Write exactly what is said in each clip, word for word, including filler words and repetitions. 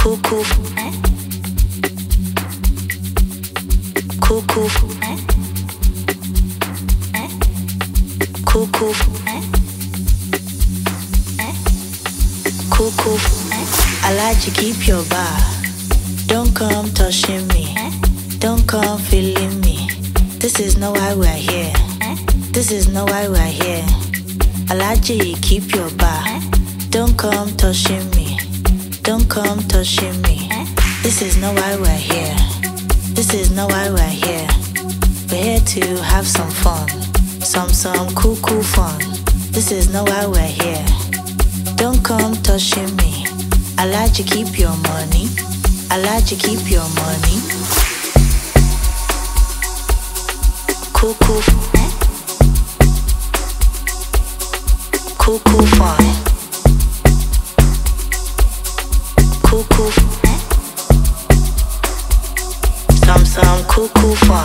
Cuckoo. Cuckoo. Cuckoo. Cuckoo. I like to keep your bar. Don't come touching me. Don't come feeling me. This is not why we're here. This is not why we're here. I like to keep your bar. Don't come touching me. Don't come touching me. This is not why we're here. This is not why we're here. We're here to have some fun. Some, some cool, cool fun. This is not why we're here. Don't come touching me. I like to keep your money. I like to keep your money. Cool, cool. Cool, cool fun. Cool, cool. Some, some cool, cool fun.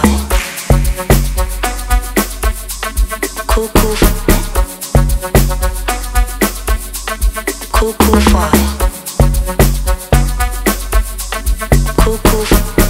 Cool, cool. Cool, cool fun. Cool, cool.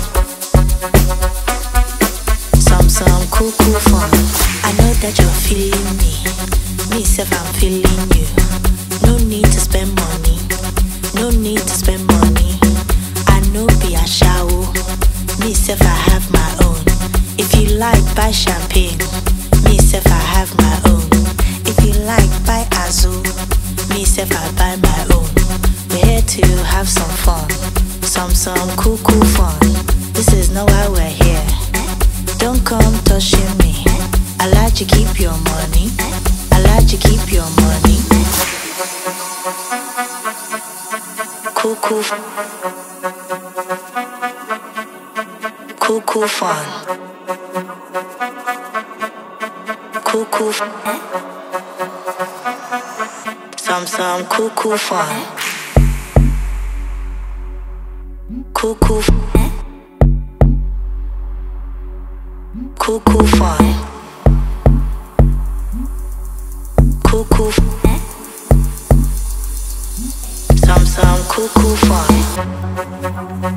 Some, some cool, cool fun. I know that you're feeling me. Me self, I'm feeling you. No need to spend money. No need to spend money. I know be a shower. Me self, I have my own. If you like, buy champagne. Me self, I have my own. If you like, buy Azul. Me self, I buy my own. We're here to have some fun. Some, some cool, cool fun. This is not why we're here. Don't come touching me. I like to keep your money. I like to keep your money. Cool, cool. Cool, cool fun. Cool, cool. Some, some cool, cool fun. Cool, cool. Cool, cool fun. Cool, cool. Some, some cool, cool fun.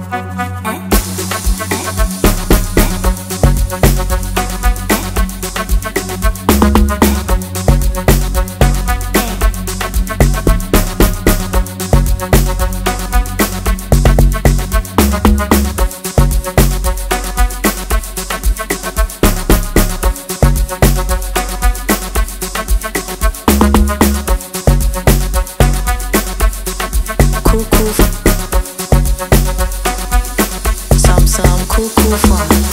Cool, cool. Some, some cool, cool fun.